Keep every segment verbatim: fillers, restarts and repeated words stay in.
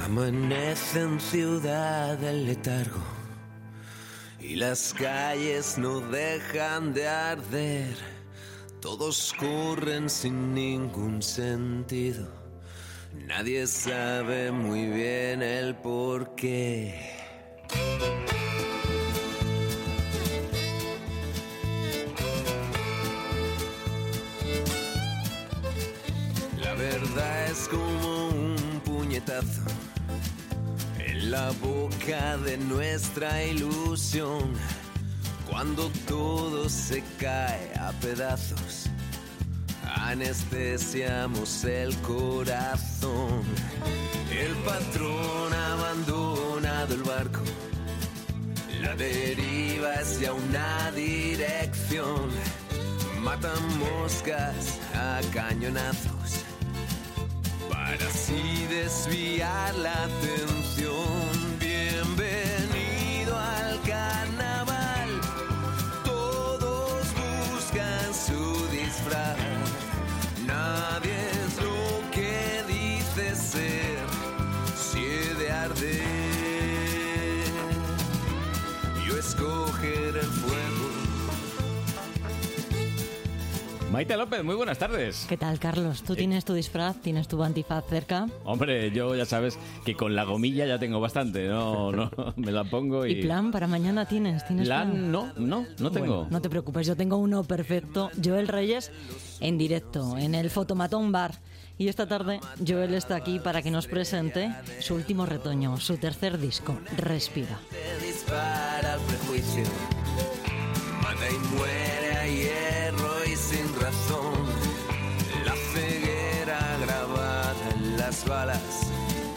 Amanece en Ciudad del Letargo y las calles no dejan de arder. Todos corren sin ningún sentido. Nadie sabe muy bien el porqué. La verdad es como un puñetazo en la boca de nuestra ilusión, cuando todo se cae a pedazos, anestesiamos el corazón. El patrón ha abandonado el barco, la deriva es ya una dirección. Matan moscas a cañonazos para así desviar la atención. Bienvenido al carnaval, todos buscan su disfraz. Nadie es lo que dice ser, si he de arder, yo escoger el fuego. Maite López, muy buenas tardes. ¿Qué tal, Carlos? ¿Tú tienes tu disfraz? ¿Tienes tu antifaz cerca? Hombre, yo ya sabes que con la gomilla ya tengo bastante, no, no, me la pongo y... ¿Y plan para mañana tienes? ¿Tienes plan? plan? No, no, no tengo. Bueno, no te preocupes, yo tengo uno perfecto. Joel Reyes en directo, en el Fotomatón Bar. Y esta tarde Joel está aquí para que nos presente su último retoño, su tercer disco, Respira. Te dispara el prejuicio, mata y muere a hierro y sin razón. La ceguera grabada en las balas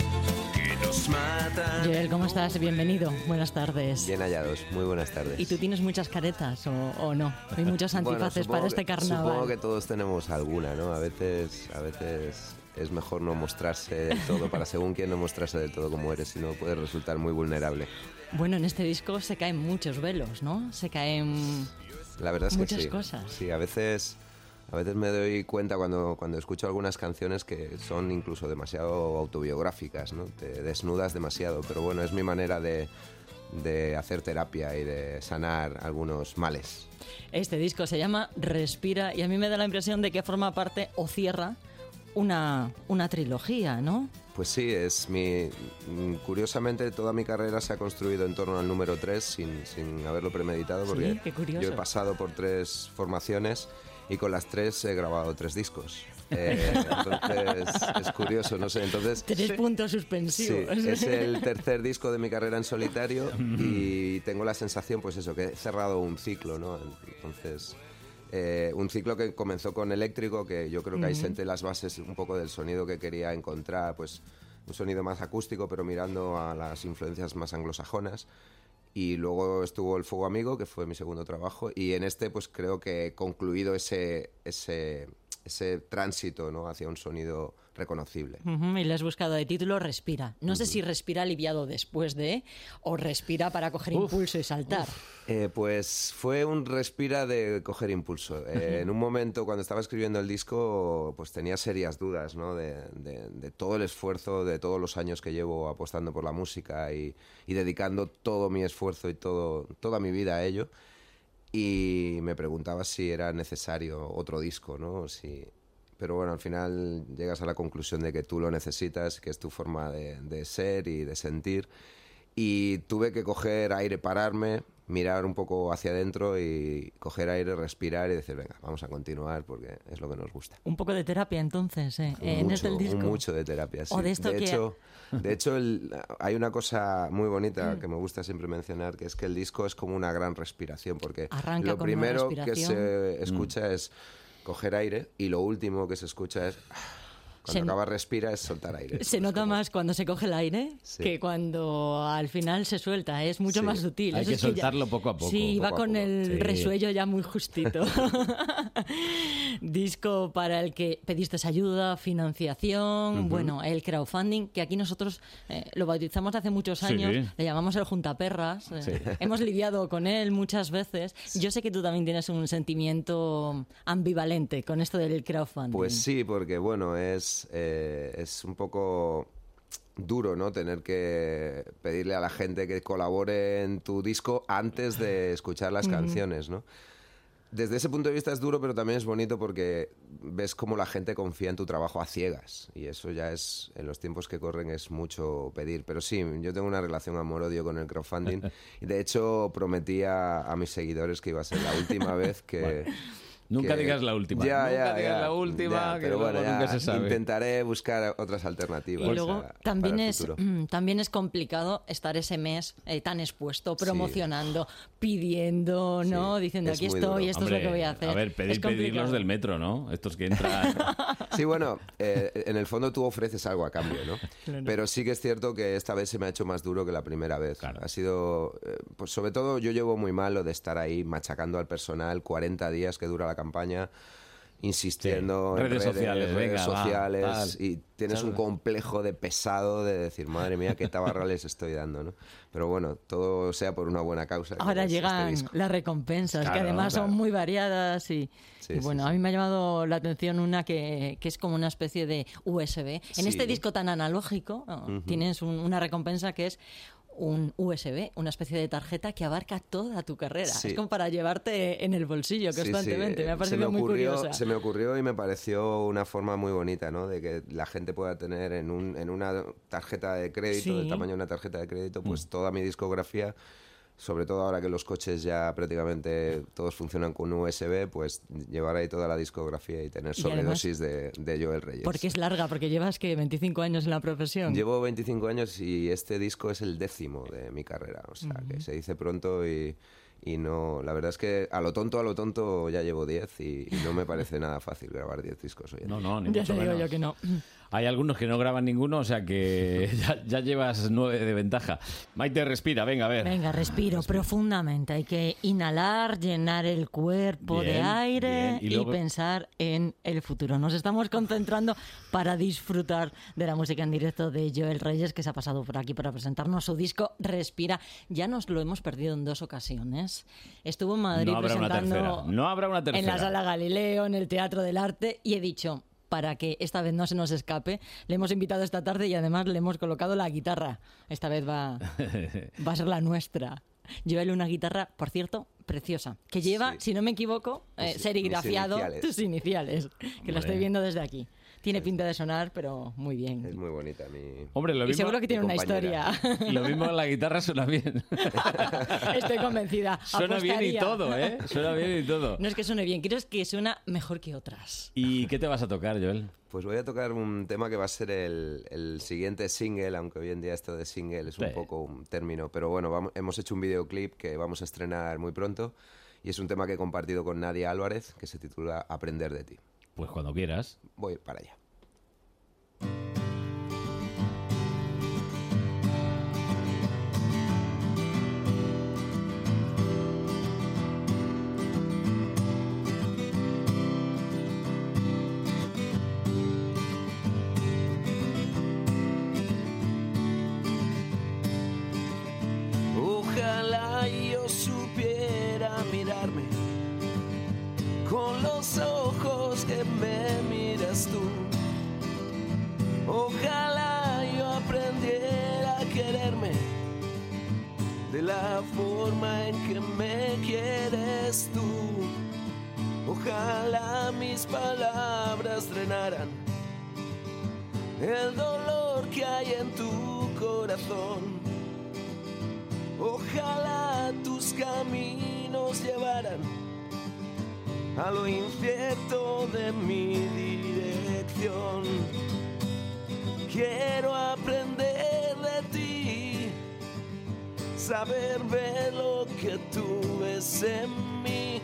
que nos matan. Joel, ¿cómo estás? Bienvenido. Buenas tardes. Bien hallados, muy buenas tardes. ¿Y tú tienes muchas caretas o, o no? Hay muchos antifaces bueno, para este que, carnaval. Supongo que todos tenemos alguna, ¿no? A veces, a veces es mejor no mostrarse del todo, para según quién no mostrarse del todo como eres, si no puedes resultar muy vulnerable. Bueno, en este disco se caen muchos velos, ¿no? Se caen La verdad es muchas que sí. cosas. Sí, a veces, a veces me doy cuenta cuando, cuando escucho algunas canciones que son incluso demasiado autobiográficas, ¿no? Te desnudas demasiado, pero bueno, es mi manera de, de hacer terapia y de sanar algunos males. Este disco se llama Respira y a mí me da la impresión de que forma parte o cierra una, una trilogía, ¿no? Pues sí, es mi... Curiosamente, toda mi carrera se ha construido en torno al número tres sin, sin haberlo premeditado, porque Sí, qué curioso. yo he pasado por tres formaciones y con las tres he grabado tres discos. Eh, entonces, es curioso, no sé, entonces... Tres sí, puntos suspensivos. Sí, es el tercer disco de mi carrera en solitario y tengo la sensación, pues eso, que he cerrado un ciclo, ¿no? Entonces... Eh, un ciclo que comenzó con Eléctrico, que yo creo que ahí senté las bases un poco del sonido que quería encontrar, pues un sonido más acústico, pero mirando a las influencias más anglosajonas. Y luego estuvo El Fuego Amigo, que fue mi segundo trabajo, y en este pues creo que he concluido ese, ese, ese tránsito, ¿no? Hacia un sonido reconocible. Uh-huh, y le has buscado de título Respira. No uh-huh. sé si respira aliviado después de o respira para coger uf, impulso y saltar. Eh, pues fue un respira de coger impulso. Eh, uh-huh. En un momento, cuando estaba escribiendo el disco, pues tenía serias dudas, ¿no? de, de, de todo el esfuerzo, de todos los años que llevo apostando por la música y, y dedicando todo mi esfuerzo y todo, toda mi vida a ello. Y me preguntaba si era necesario otro disco, ¿no? Si... Pero bueno, al final llegas a la conclusión de que tú lo necesitas, que es tu forma de, de ser y de sentir. Y tuve que coger aire, pararme, mirar un poco hacia adentro y coger aire, respirar y decir, venga, vamos a continuar porque es lo que nos gusta. Un poco de terapia entonces, ¿eh? Un en mucho, este el disco. Mucho de terapia, sí. O de esto de que... hecho, de hecho el, hay una cosa muy bonita que me gusta siempre mencionar, que es que el disco es como una gran respiración, porque Arranca lo con primero una que se escucha mm. es coger aire y lo último que se escucha es... Cuando se acaba respira es soltar aire. Se nota como... más cuando se coge el aire sí. que cuando al final se suelta. Es mucho sí. más sutil. Hay Eso que es soltarlo que ya... poco a poco. Sí, poco va con poco. el sí. resuello ya muy justito. Disco para el que pediste ayuda, financiación, uh-huh. bueno, el crowdfunding, que aquí nosotros eh, lo bautizamos hace muchos años, sí. le llamamos el juntaperras. Eh, sí. Hemos lidiado con él muchas veces. Yo sé que tú también tienes un sentimiento ambivalente con esto del crowdfunding. Pues sí, porque bueno, es... Eh... es un poco duro, ¿no? Tener que pedirle a la gente que colabore en tu disco antes de escuchar las mm. canciones, ¿no? Desde ese punto de vista es duro, pero también es bonito porque ves cómo la gente confía en tu trabajo a ciegas. Y eso ya es, en los tiempos que corren, es mucho pedir. Pero sí, yo tengo una relación amor-odio con el crowdfunding. Y de hecho prometí a, a mis seguidores que iba a ser la última vez que... Bueno. Nunca que... digas la última. Ya, nunca ya, digas ya, la última, ya, que pero luego bueno, ya nunca se sabe. Intentaré buscar otras alternativas. Y luego a, también, para el es, futuro. también es complicado estar ese mes eh, tan expuesto, promocionando, sí. pidiendo, ¿no? Sí, diciendo aquí estoy, duro. esto Hombre, es lo que voy a hacer. A ver, pedir, pedir los del metro, ¿no? Estos que entran... Sí, bueno, eh, en el fondo tú ofreces algo a cambio, ¿no? Claro. Pero sí que es cierto que esta vez se me ha hecho más duro que la primera vez. Claro. Ha sido, eh, pues sobre todo yo llevo muy mal lo de estar ahí machacando al personal cuarenta días que dura la campaña, insistiendo sí. en redes, redes sociales, redes venga, sociales va, y tienes ¿sabes? Un complejo de pesado de decir, madre mía, qué tabarra les estoy dando, ¿no? Pero bueno, todo sea por una buena causa. Ahora llegan este las recompensas, claro, que además claro. son muy variadas y, sí, y bueno, sí, sí. a mí me ha llamado la atención una que, que es como una especie de U S B. En sí. este disco tan analógico uh-huh. tienes un, una recompensa que es un U S B, una especie de tarjeta que abarca toda tu carrera. Sí. Es como para llevarte en el bolsillo constantemente. Sí, sí. Me ha parecido me ocurrió, muy curiosa. Se me ocurrió y me pareció una forma muy bonita, ¿no? De que la gente pueda tener en, un, en una tarjeta de crédito, sí. del tamaño de una tarjeta de crédito, pues mm. toda mi discografía. Sobre todo ahora que los coches ya prácticamente todos funcionan con U S B, pues llevar ahí toda la discografía y tener sobredosis y además, de, de Joel Reyes. Porque es larga, porque llevas que veinticinco años en la profesión. Llevo veinticinco años y este disco es el décimo de mi carrera, o sea, uh-huh. que se dice pronto y... Y no, la verdad es que a lo tonto, a lo tonto ya llevo diez y, y no me parece nada fácil grabar diez discos hoy en día. No, no, ni ya mucho te digo menos. yo que no. Hay algunos que no graban ninguno, o sea que ya, ya llevas nueve de ventaja. Maite, respira, venga, a ver. Venga, respiro Respira. profundamente. Hay que inhalar, llenar el cuerpo bien, de aire y, luego... y pensar en el futuro. Nos estamos concentrando para disfrutar de la música en directo de Joel Reyes, que se ha pasado por aquí para presentarnos su disco Respira. Ya nos lo hemos perdido en dos ocasiones. Estuvo en Madrid no habrá presentando una tercera. No habrá una tercera. en la Sala Galileo, en el Teatro del Arte, y he dicho... para que esta vez no se nos escape, le hemos invitado esta tarde y además le hemos colocado la guitarra. Esta vez va, va a ser la nuestra. Joel, una guitarra, por cierto, preciosa, que lleva, sí. si no me equivoco, eh, serigrafiado iniciales. tus iniciales, que Hombre. la estoy viendo desde aquí. Tiene pinta de sonar, pero muy bien. Es muy bonita mi Hombre, lo mismo, y seguro que tiene una compañera. historia. Lo mismo la guitarra suena bien. Estoy convencida. Suena Apostaría. bien y todo, ¿eh? Suena bien y todo. No es que suene bien, quiero es que suena mejor que otras. ¿Y qué te vas a tocar, Joel? Pues voy a tocar un tema que va a ser el, el siguiente single, aunque hoy en día esto de single es un sí. poco un término. Pero bueno, vamos, hemos hecho un videoclip que vamos a estrenar muy pronto y es un tema que he compartido con Nadia Álvarez que se titula Aprender de ti. Pues cuando quieras. Voy para allá. Ojalá yo supiera mirarme con los ojos que me miras tú. Ojalá yo aprendiera a quererme de la forma en que me quieres tú. Ojalá mis palabras drenaran el dolor que hay en tu corazón. Ojalá tus caminos llevaran a lo incierto de mi dirección. Quiero aprender de ti, saber ver lo que tú ves en mí.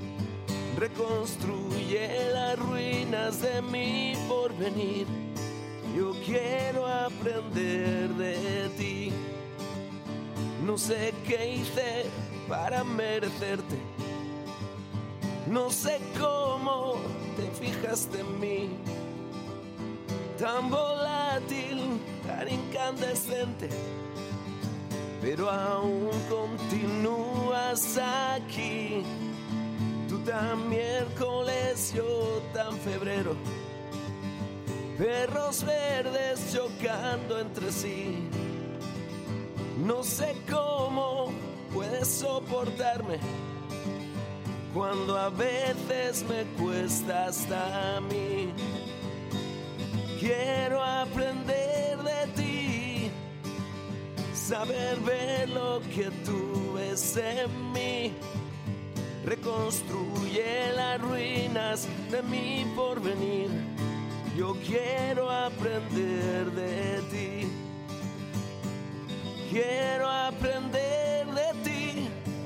Reconstruye las ruinas de mi porvenir. Yo quiero aprender de ti. No sé qué hice para merecerte. No sé cómo te fijaste en mí. Tan volátil, tan incandescente, pero aún continúas aquí. Tú tan miércoles, yo tan febrero, perros verdes chocando entre sí. No sé cómo puedes soportarme cuando a veces me cuesta hasta a mí. Quiero aprender de ti, saber ver lo que tú ves en mí. Reconstruye las ruinas de mi porvenir. Yo quiero aprender de ti. Quiero aprender de ti.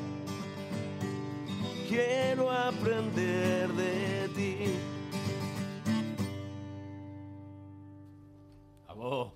Quiero aprender de ti. ¡Bravo!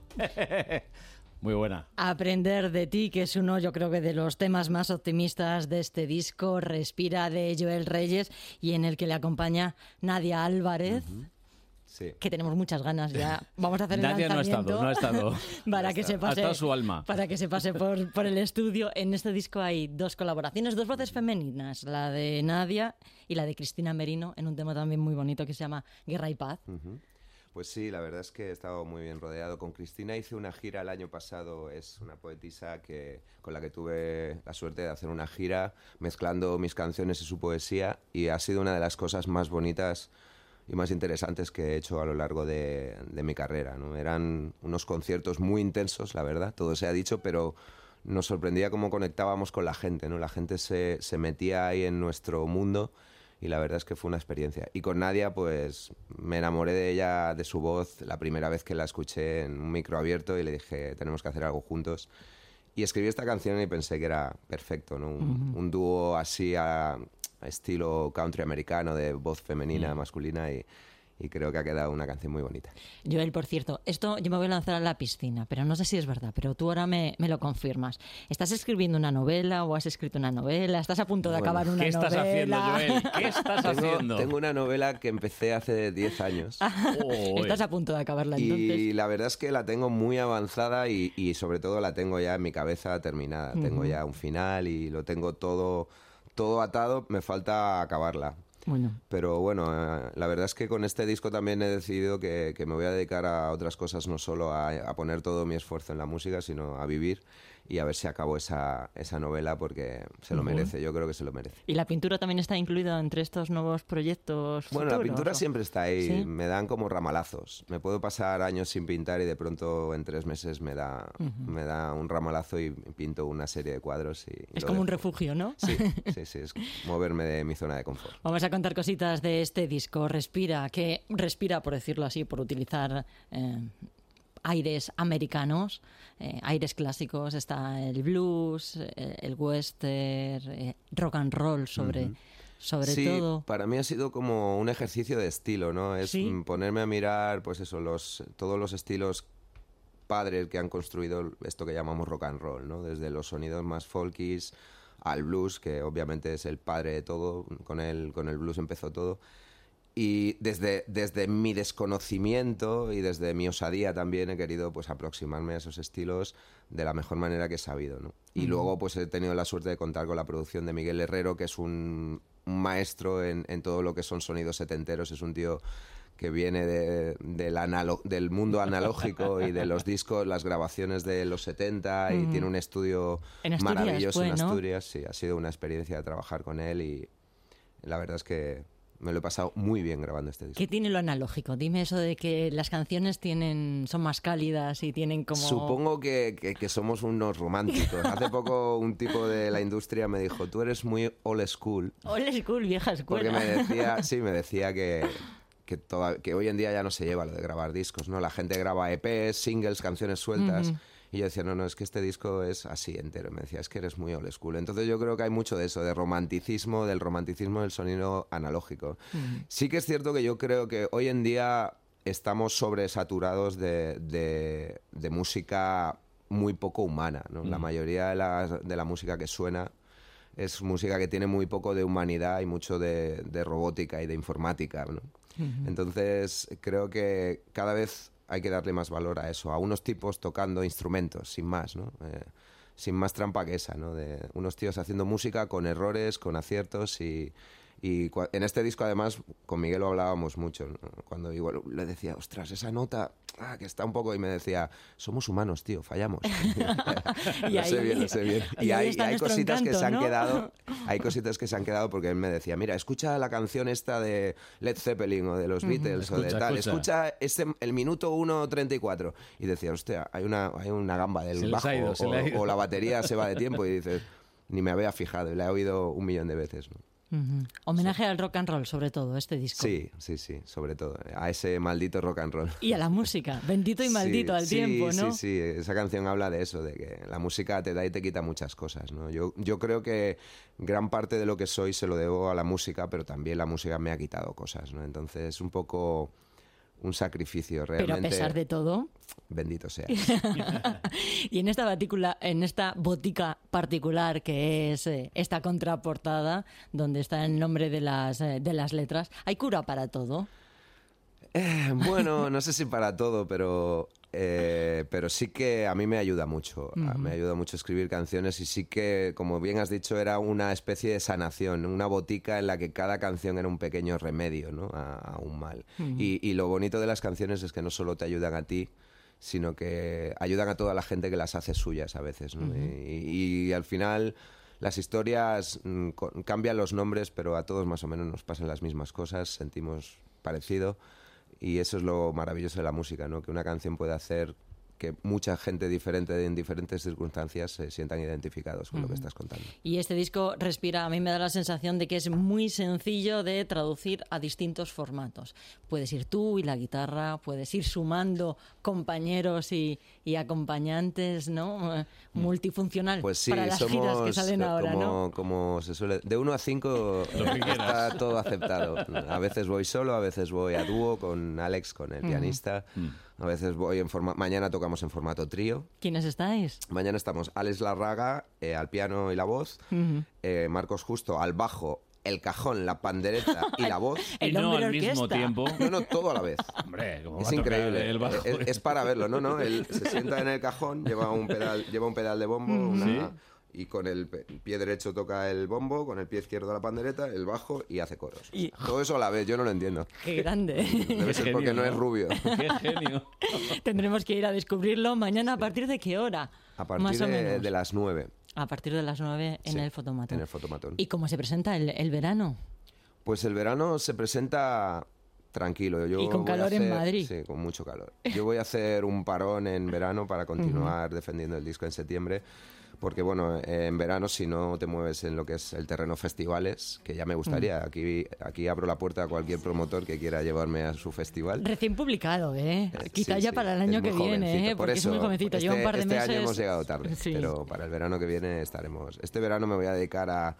Muy buena. Aprender de ti, que es uno, yo creo que de los temas más optimistas de este disco, Respira, de Joel Reyes, y en el que le acompaña Nadia Álvarez. Uh-huh. Sí. Que tenemos muchas ganas ya. Vamos a hacer el Nadia lanzamiento. no ha estado, no ha estado. para que se pase, ha estado su alma. Para que se pase por, por el estudio. En este disco hay dos colaboraciones, dos voces femeninas, la de Nadia y la de Cristina Merino, en un tema también muy bonito que se llama Guerra y Paz. Uh-huh. Pues sí, la verdad es que he estado muy bien rodeado. Con Cristina hice una gira el año pasado, es una poetisa que, con la que tuve la suerte de hacer una gira mezclando mis canciones y su poesía, y ha sido una de las cosas más bonitas y más interesantes que he hecho a lo largo de, de mi carrera, ¿no? Eran unos conciertos muy intensos, la verdad, todo se ha dicho, pero nos sorprendía cómo conectábamos con la gente, ¿no? La gente se, se metía ahí en nuestro mundo y la verdad es que fue una experiencia. Y con Nadia, pues me enamoré de ella, de su voz, la primera vez que la escuché en un micro abierto y le dije, tenemos que hacer algo juntos. Y escribí esta canción y pensé que era perfecto, ¿no? Un, uh-huh. un dúo así a, a estilo country americano, de voz femenina, uh-huh. masculina, y, y creo que ha quedado una canción muy bonita. Joel, por cierto, esto yo me voy a lanzar a la piscina, pero no sé si es verdad, pero tú ahora me, me lo confirmas. ¿Estás escribiendo una novela o has escrito una novela? ¿Estás a punto de bueno, acabar una ¿qué novela? ¿Qué estás haciendo, Joel? ¿Qué estás tengo, haciendo? Tengo una novela que empecé hace diez años. Oh, estás a punto de acabarla entonces. Y la verdad es que la tengo muy avanzada y, y sobre todo la tengo ya en mi cabeza terminada. Uh-huh. Tengo ya un final y lo tengo todo, todo atado, me falta acabarla. Bueno. Pero bueno, eh, la verdad es que con este disco también he decidido que, que me voy a dedicar a otras cosas, no solo a, a poner todo mi esfuerzo en la música, sino a vivir y a ver si acabo esa, esa novela porque se lo uh-huh. merece, yo creo que se lo merece. ¿Y la pintura también está incluida entre estos nuevos proyectos Bueno, futuros, la pintura o? siempre está ahí, ¿Sí? Me dan como ramalazos. Me puedo pasar años sin pintar y de pronto en tres meses me da, uh-huh. me da un ramalazo y pinto una serie de cuadros. Y, y es como dejo. Un refugio, ¿no? Sí, sí, sí, es moverme de mi zona de confort. Vamos a contar cositas de este disco, Respira, que respira, por decirlo así, por utilizar eh, aires americanos, eh, aires clásicos. Está el blues, eh, el western, eh, rock and roll sobre... Uh-huh. Sobre sí, todo. Para mí ha sido como un ejercicio de estilo, ¿no? Es ¿Sí? ponerme a mirar, pues eso, los, todos los estilos padres que han construido esto que llamamos rock and roll, ¿no? Desde los sonidos más folkies al blues, que obviamente es el padre de todo, con el, con el blues empezó todo. Y desde, desde mi desconocimiento y desde mi osadía también he querido pues aproximarme a esos estilos de la mejor manera que he sabido, ¿no? Y uh-huh. luego pues he tenido la suerte de contar con la producción de Miguel Herrero, que es un, un maestro en, en todo lo que son sonidos setenteros. Es un tío que viene de, de la analo- del mundo analógico y de los discos, las grabaciones de los setenta, y uh-huh. tiene un estudio en Asturias, maravilloso pues, en ¿no? Asturias. Sí, ha sido una experiencia trabajar con él y la verdad es que me lo he pasado muy bien grabando este disco. ¿Qué tiene lo analógico? Dime eso de que las canciones tienen son más cálidas y tienen como... Supongo que, que, que somos unos románticos. Hace poco un tipo de la industria me dijo, tú eres muy old school. Old school, vieja escuela. Porque me decía, sí, me decía que, que, toda, que hoy en día ya no se lleva lo de grabar discos, ¿no? La gente graba E Pes, singles, canciones sueltas... Uh-huh. Y yo decía, no, no, es que este disco es así entero. Me decía, es que eres muy old school. Entonces yo creo que hay mucho de eso, de romanticismo, del romanticismo del sonido analógico. Mm. Sí que es cierto que yo creo que hoy en día estamos sobresaturados de, de, de música muy poco humana, ¿no? Mm. La mayoría de la, de la música que suena es música que tiene muy poco de humanidad y mucho de, de robótica y de informática, ¿no? Mm-hmm. Entonces creo que cada vez hay que darle más valor a eso, a unos tipos tocando instrumentos, sin más, ¿no? Eh, sin más trampa que esa, ¿no? De unos tíos haciendo música con errores, con aciertos y, Y cua- en este disco, además, con Miguel lo hablábamos mucho, ¿no? Cuando igual le decía, ostras, esa nota, ah, que está un poco... Y me decía, somos humanos, tío, fallamos. Y Lo ahí- sé bien, lo sé bien. y Y ahí hay, está hay nuestro cositas que encanto, se han ¿no? quedado, hay cositas que se han quedado porque él me decía, mira, escucha la canción esta de Led Zeppelin o de los Beatles o de Escucha, tal, escucha. escucha este, el minuto uno treinta y cuatro. Y decía, hostia, hay una, hay una gamba del Se les bajo ha ido, se o, le ha ido. o la batería se va de tiempo y dices, ni me había fijado y la he oído un millón de veces, ¿no? Ujú. Homenaje al rock and roll, sobre todo, este disco. Sí, sí, sí, sobre todo, a ese maldito rock and roll. Y a la música, bendito y maldito Sí, al sí, tiempo, ¿no? Sí, sí, esa canción habla de eso, de que la música te da y te quita muchas cosas, ¿no? Yo, yo creo que gran parte de lo que soy se lo debo a la música, pero también la música me ha quitado cosas, ¿no? Entonces es un poco un sacrificio realmente. Pero a pesar de todo, Bendito sea. y en esta batícula, en esta botica particular que es eh, esta contraportada, donde está el nombre de las, eh, de las letras, ¿hay cura para todo? Eh, bueno, no sé si para todo, pero, eh, pero sí que a mí me ayuda mucho. Uh-huh. Me ayuda mucho escribir canciones y sí que, como bien has dicho, era una especie de sanación, una botica en la que cada canción era un pequeño remedio, ¿no? a, a un mal. Uh-huh. Y, y lo bonito de las canciones es que no solo te ayudan a ti, sino que ayudan a toda la gente que las hace suyas a veces, ¿no? Uh-huh. y, y al final... Las historias mm, cambian los nombres, pero a todos más o menos nos pasan las mismas cosas, sentimos parecido. Y eso es lo maravilloso de la música, ¿no? Que una canción puede hacer que mucha gente diferente en diferentes circunstancias se sientan identificados con uh-huh. lo que estás contando. Y este disco respira, a mí me da la sensación de que es muy sencillo de traducir a distintos formatos. Puedes ir tú y la guitarra, puedes ir sumando compañeros y, y acompañantes, ¿no? Multifuncional pues sí, para las somos, giras que salen ahora, como, ¿no? Como se suele... De uno a cinco está todo aceptado. A veces voy solo, a veces voy a dúo con Alex, con el uh-huh. pianista. Uh-huh. A veces voy en forma... Mañana tocamos en formato trío. ¿Quiénes estáis? Mañana estamos Alex Larraga eh, al piano y la voz, uh-huh. eh, Marcos Justo al bajo, el cajón, la pandereta y la voz. Y no al mismo tiempo. No, no, todo a la vez. Hombre, ¿cómo es va a increíble. El bajo? Es, es para verlo, ¿no? no Él se sienta en el cajón, lleva un pedal, lleva un pedal de bombo, una... ¿Sí? Y con el pie derecho toca el bombo, con el pie izquierdo la pandereta, el bajo y hace coros. Y... Todo eso a la vez, yo no lo entiendo. ¡Qué grande! Debe Qué ser genio, porque no, no es rubio. ¡Qué genio! Tendremos que ir a descubrirlo mañana. ¿A partir de qué hora? A partir Más o de, menos. de las nueve. A partir de las nueve en sí, el Fotomatón. En el Fotomatón. ¿Y cómo se presenta el, el verano? Pues el verano se presenta... Tranquilo. Yo y con voy calor a hacer, en Madrid. Sí, con mucho calor. Yo voy a hacer un parón en verano para continuar uh-huh. defendiendo el disco en septiembre. Porque, bueno, en verano, si no te mueves en lo que es el terreno festivales, que ya me gustaría. Uh-huh. Aquí, aquí abro la puerta a cualquier promotor que quiera llevarme a su festival. Recién publicado, ¿eh? eh Quizá sí, ya sí, para el año que viene, ¿eh? Por Porque eso, es muy jovencito. Este, Lleva un par de este meses. año hemos llegado tarde, sí. pero para el verano que viene estaremos. Este verano me voy a dedicar a,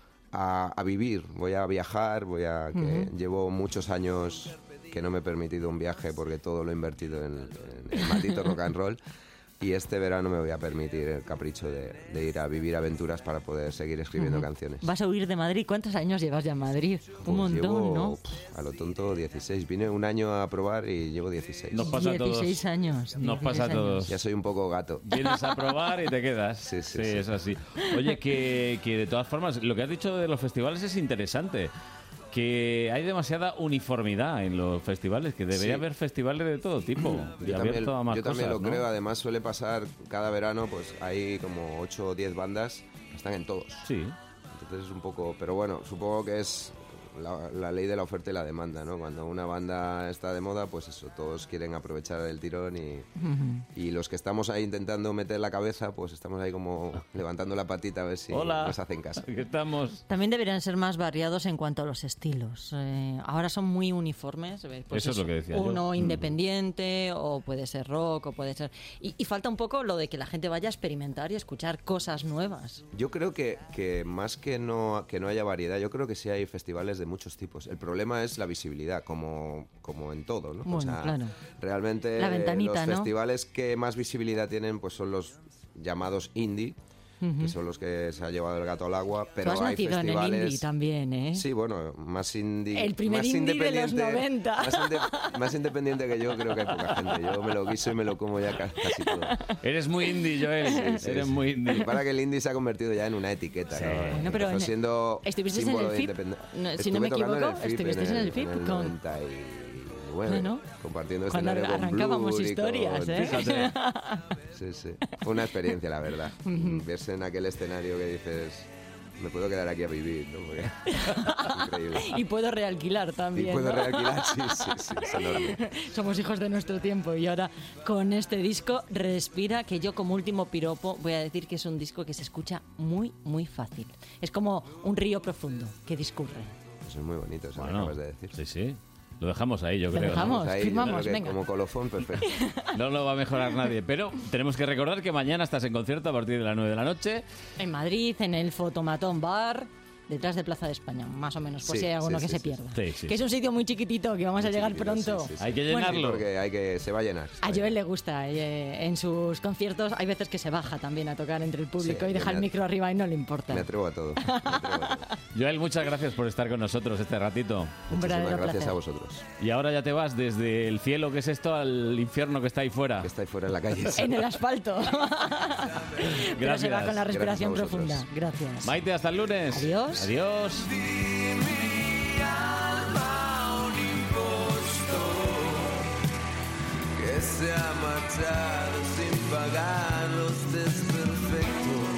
a, a vivir. Voy a viajar, voy a... Que uh-huh. Llevo muchos años... que no me he permitido un viaje porque todo lo he invertido en, en el maldito rock and roll. Y este verano me voy a permitir el capricho de, de ir a vivir aventuras para poder seguir escribiendo uh-huh. canciones. ¿Vas a huir de Madrid? ¿Cuántos años llevas ya en Madrid? Un pues montón, llevo, ¿no? Pff, a lo tonto dieciséis. Vine un año a probar y llevo dieciséis. Nos pasa dieciséis a todos. años. Nos pasa a todos. Ya soy un poco gato. Vienes a probar y te quedas. Sí, sí, sí, sí. es así. Oye, que, que de todas formas, lo que has dicho de los festivales es interesante. Que hay demasiada uniformidad en los festivales, que debería sí. haber festivales de todo tipo. Yo y también, a más yo también cosas, lo ¿no? creo, además suele pasar cada verano, pues hay como ocho o diez bandas que están en todos. Sí. Entonces es un poco, pero bueno, supongo que es la, la ley de la oferta y la demanda, ¿no? Cuando una banda está de moda, pues eso, todos quieren aprovechar el tirón y, uh-huh. y los que estamos ahí intentando meter la cabeza, pues estamos ahí como levantando la patita a ver si Hola. nos hacen caso. Aquí estamos. También deberían ser más variados en cuanto a los estilos. Eh, ahora son muy uniformes. Pues eso es lo que decía uno yo. independiente, mm. o puede ser rock, o puede ser... Y, y falta un poco lo de que la gente vaya a experimentar y a escuchar cosas nuevas. Yo creo que, que más que no, que no haya variedad, yo creo que sí hay festivales de muchos tipos. El problema es la visibilidad, como, como en todo, ¿no? Bueno, o sea, claro. Realmente la ventanita, los ¿no? festivales que más visibilidad tienen pues son los llamados indie, uh-huh. que son los que se ha llevado el gato al agua, pero Tú has hay nacido festivales... en el indie también, ¿eh? Sí, bueno, más indie... El primer más indie de los noventa. Más, inde- más independiente que yo, creo que hay poca gente. Yo me lo guiso y me lo como ya casi todo. Eres muy indie, Joel. Sí, sí, Eres sí. muy indie. Y para que el indie se ha convertido ya en una etiqueta, sí. ¿no? Bueno, pero Empezó siendo ¿estuvisteis en el F I P? No, si no me equivoco, estuvisteis en el F I P en el con... noventa y nueve, bueno, compartiendo cuando escenario con arrancábamos Blur historias, con... ¿eh? Sí, sí. Fue una experiencia, la verdad. Uh-huh. Verse en aquel escenario que dices... Me puedo quedar aquí a vivir, ¿no? Porque es increíble. Y puedo realquilar también. Y puedo ¿no? realquilar, sí, sí, sí, es enorme. Somos hijos de nuestro tiempo y ahora con este disco Respira, que yo como último piropo voy a decir que es un disco que se escucha muy, muy fácil. Es como un río profundo que discurre. Eso es muy bonito, eso bueno, que acabas de decir. Sí, sí. Lo dejamos ahí, yo lo creo. Lo dejamos, ahí, firmamos, que venga. Como colofón, perfecto. No lo va a mejorar nadie, pero tenemos que recordar que mañana estás en concierto a partir de las nueve de la noche. En Madrid, en el Fotomatón Bar, detrás de Plaza de España, más o menos, por sí, si hay alguno sí, que sí, se pierda. Sí, sí. Que es un sitio muy chiquitito, que vamos muy a llegar pronto. Sí, sí, sí. Hay que llenarlo. Bueno, porque hay que, se va a llenar. Se a Joel le gusta. Eh, en sus conciertos hay veces que se baja también a tocar entre el público sí, y deja el micro arriba y no le importa. Me atrevo a todo. Me atrevo a todo. Joel, muchas gracias por estar con nosotros este ratito. Un verdadero gracias placer. a vosotros. Y ahora ya te vas desde el cielo, que es esto, al infierno que está ahí fuera. Que está ahí fuera en la calle. En el asfalto. Gracias. Pero se va con la respiración profunda. Gracias. Maite, hasta el lunes. Adiós. Adiós. Que se ha marchado sin pagar los desperfectos.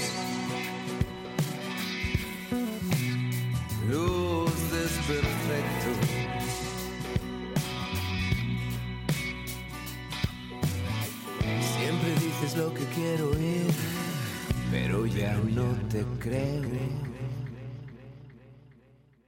Los desperfectos. Siempre dices lo que quiero oír, pero ya no te creo.